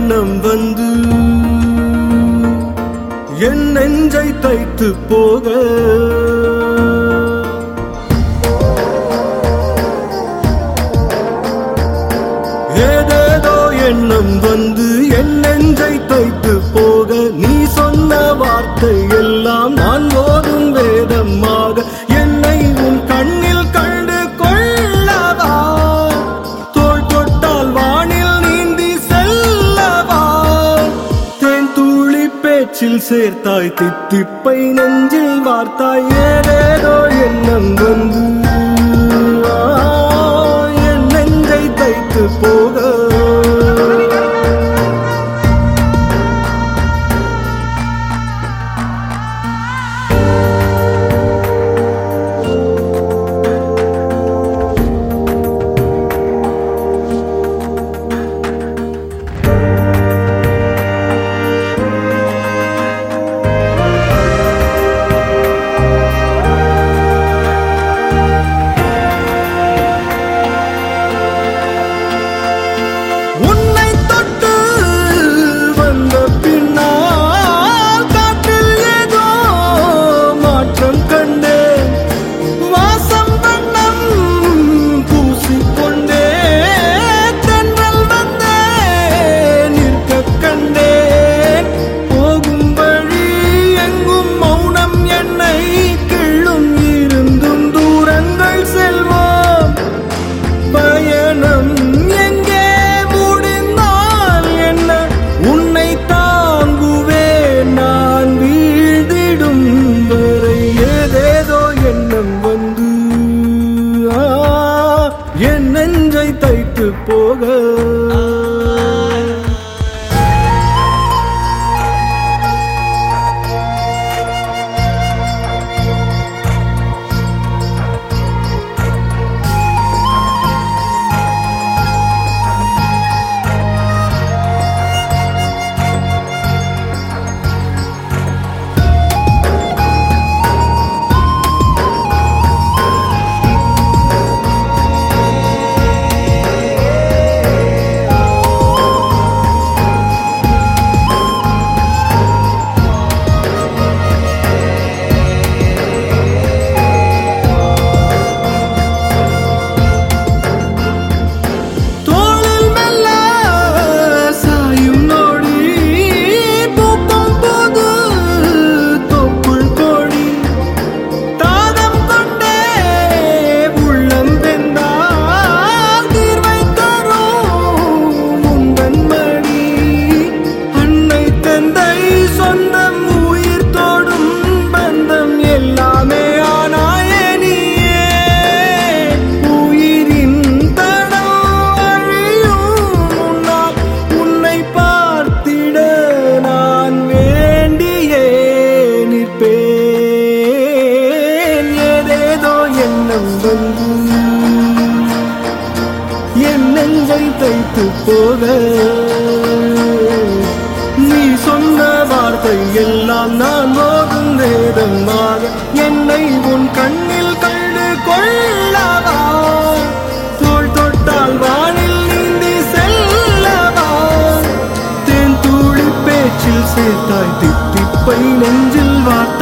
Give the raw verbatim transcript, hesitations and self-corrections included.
எண்ணம் வந்து என் நெஞ்சை தைத்து போக ஏதேதோ எண்ணம் வந்து என் நெஞ்சை தைத்து போக நீ சொன்ன வார்த்தை எல்லாம் நான் ஓதும் வேதமாக என்னை உன் கண்ணில் கண்டு கொள்ளவா தோள் தொட்டால் வானில் நீந்தி செல்லவா தேன் தூளி பேச்சில் சேர்த்தாய் தித்திப்பை நெஞ்சில் வார்த்தாய் ஏதேதோ எண்ணம் வந்து என் நெஞ்சை தைத்து போக என் நெஞ்சை தைத்து போக என் நெஞ்சை தைத்து போக நீ சொன்ன வார்த்தை எல்லாம் நான் ஓதும் வேதமாக என்னை உன் கண்ணில் கண்டு கொள்ளவா தோள் தொட்டால் வானில் நீந்தி செல்லவா தேன் தூளி பேச்சில் சேர்த்தாய் தித்திப்பை நெஞ்சில் வார்த்தை